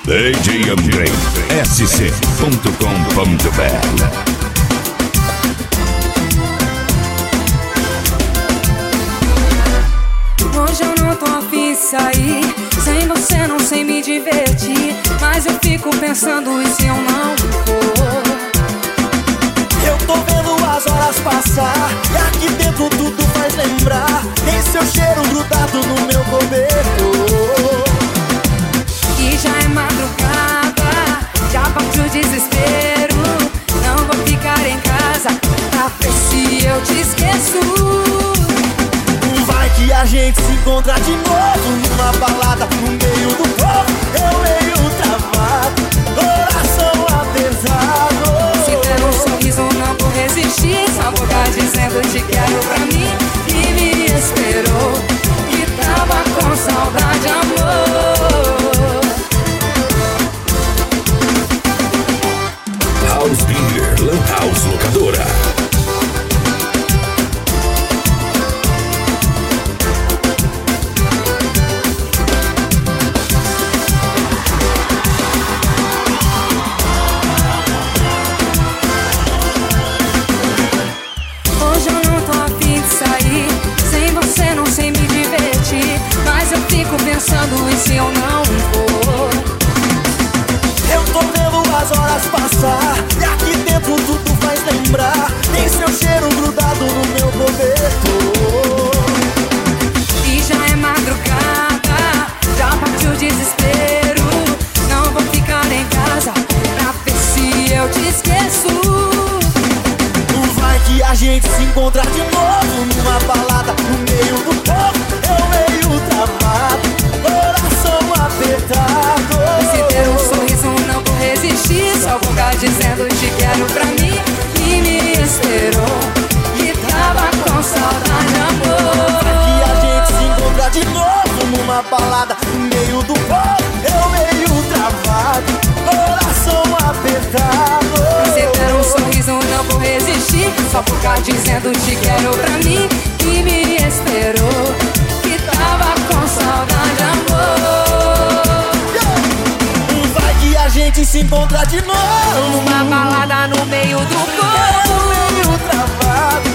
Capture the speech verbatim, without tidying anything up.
D J Andrei, S C ponto com ponto B R. Hoje eu não tô afim de sair, sem você não sei me divertir, mas eu fico pensando e se eu não for. Eu tô vendo as horas passar e aqui dentro tudo faz lembrar. Tem seu cheiro grudado no meu cobertor. E já é madrugada, já bate o desespero. Não vou ficar em casa pra ver se eu te esqueço. Vai que a gente se encontra de novo numa balada no meio do povo. Eu meio travado, coração apertado. Se der um sorriso não vou resistir, sua boca dizendo te quero pra mim. E me esperou, e tava com saudade, amor. House Beer, Lan House Locadora. Hoje eu não tô afim de sair, sem você não sei me divertir, mas eu fico pensando e se eu não for. Eu tô vendo as horas passar e aqui dentro tudo faz lembrar. Tem seu cheiro grudado no meu cobertor. E já é madrugada, já bate o desespero. Não vou ficar em casa pra ver se eu te esqueço. Vai que a gente se encontra de novo numa balada no meio do povo. Eu meio travado, coração apertado. Se der um sorriso não vou resistir, só vou ficar dizendo te quero pra mim. E me esperou, e tava com saudade, amor. Vai que a gente se encontra de novo numa balada no meio do povo. Eu meio travado, coração apertado. Se der um sorriso não vou resistir, só por ficar dizendo te quero pra mim. E me esperou, que tava com saudade, amor. Vai que a gente se encontra de novo Uma balada no meio do povo. Eu meio travado,